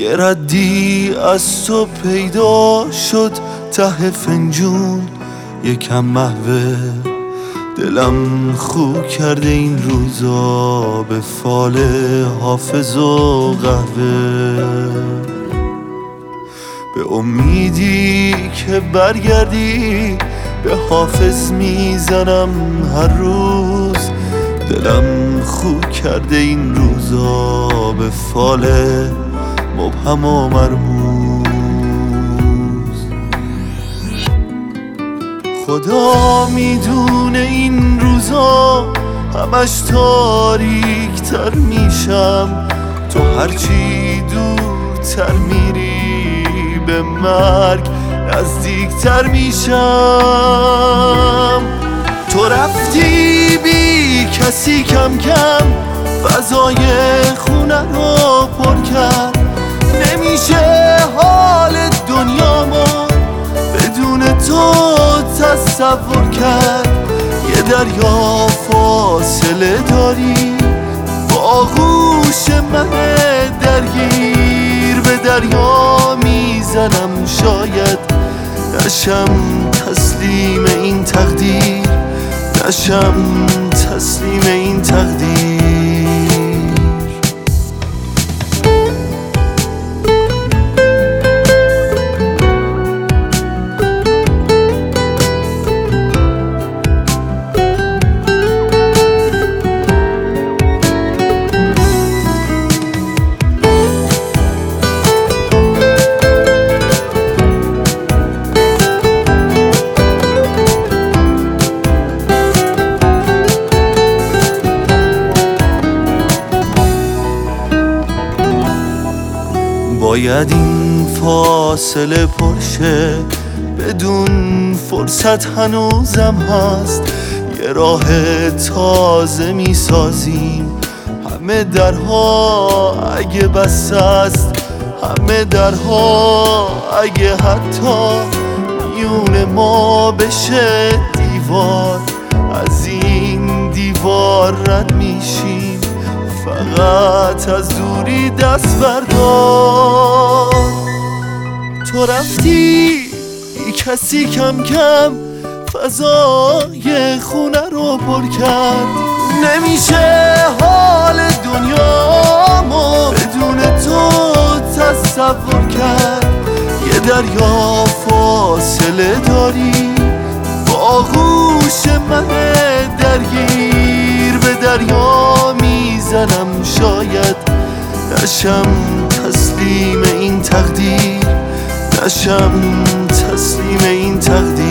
یه ردی از تو پیدا شد ته فنجون، یکم محوه دلم خو کرده این روزا به فال حافظ و قهوه. به امیدی که برگردی به حافظ میزنم هر روز، دلم خو کرده این روزا به فال مبهم و مرموز. خدا میدونه این روزا همش تاریک تر میشم، تو هرچی دورتر میری به مرگ نزدیک تر میشم. تو رفتی بی کسی کم کم فضای خونه رو پر کرد، نمیشه حال دنیامو بدون تو تصور کرد. یه دریا فاصله داری با آغوش من درگیر، به دریا میزنم شاید نشم تسلیم این تقدیر، نشم تسلیم این تقدیر. باید این فاصله پرشه، بدون فرصت هنوزم هست. یه راه تازه میسازیم، همه درها اگه بسته است، همه درها اگه حتی میون ما بشه دیوار، از این دیوار رد میشیم، فقط از دوری دست بردار. تو رفتی بی کسی کم کم فضای خونه رو پر کرد، نمیشه حال دنیامو بدون تو تصور کرد. یه دریا فاصله داری با آغوش من درگیر، به دریا میزنم شاید نشم تسلیم این تقدیر، نشم تسلیم این تقدیر.